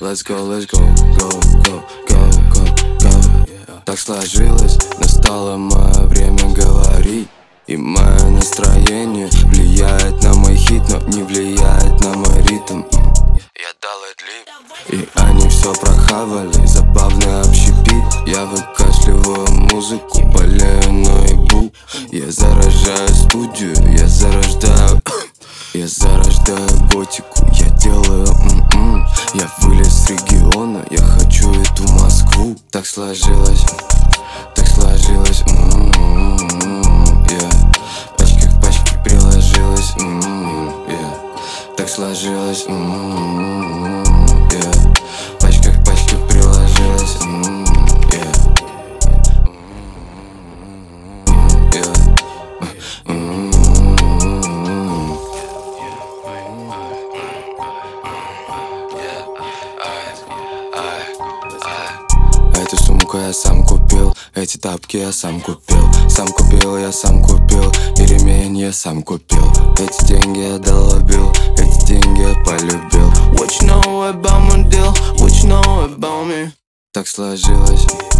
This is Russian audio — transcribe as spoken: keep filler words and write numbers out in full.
Let's go, let's go, go, go, go, go, go. Так сложилось, настало мое время говорить. И мое настроение влияет на мой хит, но не влияет на мой ритм. Я дал это. И они все прохавали, забавный общепит. Я выкашливаю музыку, болею, но ебу. Я заражаю студию, я зарождаю Я зарождаю готику, я делаю м-м. Я вылез с региона, я хочу эту Москву. Так сложилось, так сложилось, м-м-м, yeah. Пачка к пачке приложилась, м-м-м, yeah. Так сложилось, м-м-м, yeah. Пачка к пачке приложилась, м-м-м, yeah. Yeah. Mm-hmm. Эту сумку я сам купил, эти тапки я сам купил. Сам купил, я сам купил, и ремень я сам купил. Эти деньги я долобил, эти деньги я полюбил. What you know about my deal, what you know about me? Так сложилось.